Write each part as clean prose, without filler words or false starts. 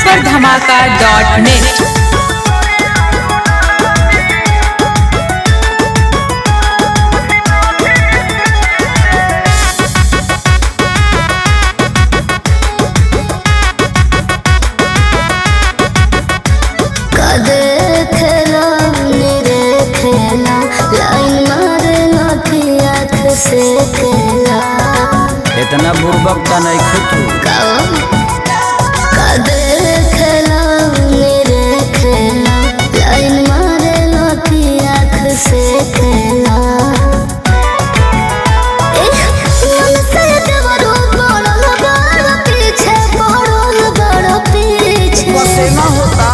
superdhamaka.net। इतना बुर्बक का नहीं खुद लाइन मारे लोटी आँख से खेला पीछे बड़ो पीछे होता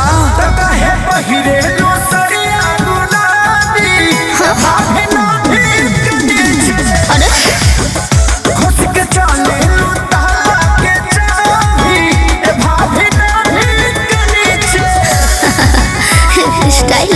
स्टाइल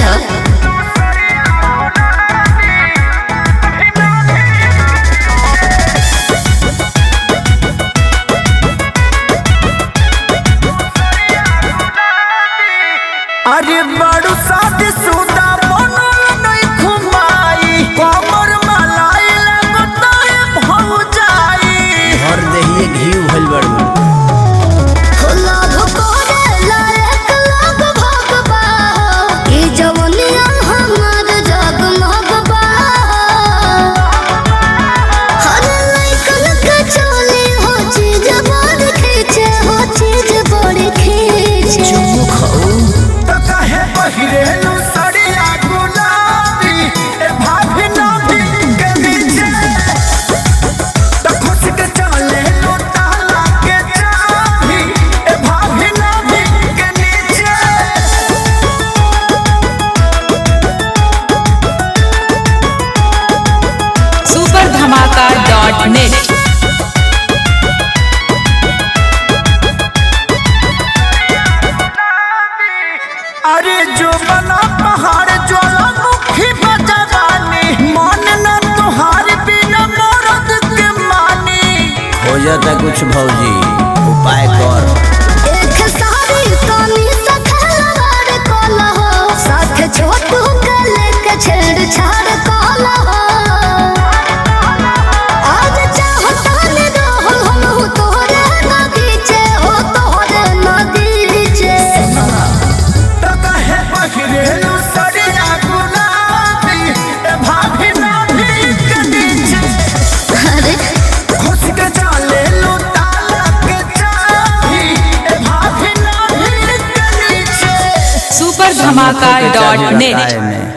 अरे बड़ू शादी सुदा बनल नहीं घुमाई कमर मलाई लगता है भौजाई हर देहिए घी भइल बड़ू superdhamaka.net। अरे जो बना पहाड़ ज्वालामुखी बजवानी मन न तुहार बिना मरद के मानी हो जाता कुछ भौजी उपाय कर एक सारी कानी सखलवार कोला हो साथ छोटू गले के छेड़छाड़ कोला हो आज चाहता ने रहल हम तोरे नगीचे हो तोरे नगीचे तो कहे बहिरेलू सरिया गुलाबी ए भाभी ना भी के नीचे अरे खुश के चाले लो ताला के चाबी ए भाभी ना भी के नीचे superdhamaka.net।